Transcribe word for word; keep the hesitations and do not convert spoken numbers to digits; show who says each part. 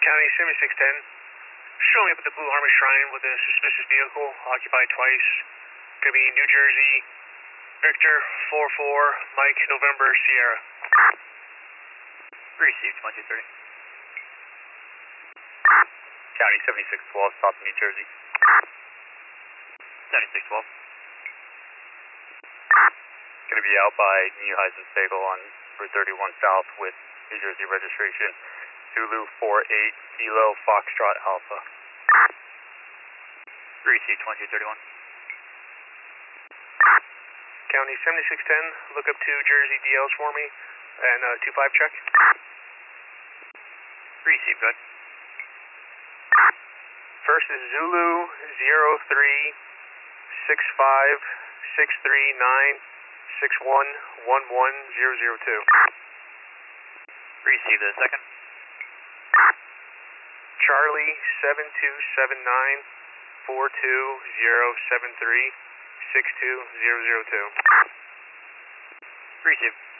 Speaker 1: County seventy-six ten, showing up at the Blue Harmony Shrine with a suspicious vehicle, occupied twice. Could be New Jersey, Victor, four four, Mike, November, Sierra.
Speaker 2: Received, one two thirty. County seventy-six twelve, stop New Jersey. seventy-six twelve. Going to be out by New Heisen Bagel on Route thirty-one South with New Jersey registration. Zulu four eight, Kilo Foxtrot Alpha. Received, one two thirty-one.
Speaker 1: County seventy-six ten, look up two Jersey D Ls for me, and uh, two five check.
Speaker 2: Received, good.
Speaker 1: First is Zulu zero three six five six three nine six one one one zero zero two.
Speaker 2: Received, the second.
Speaker 1: Charlie seven two seven nine four two zero seven three six two zero zero two.
Speaker 2: Received.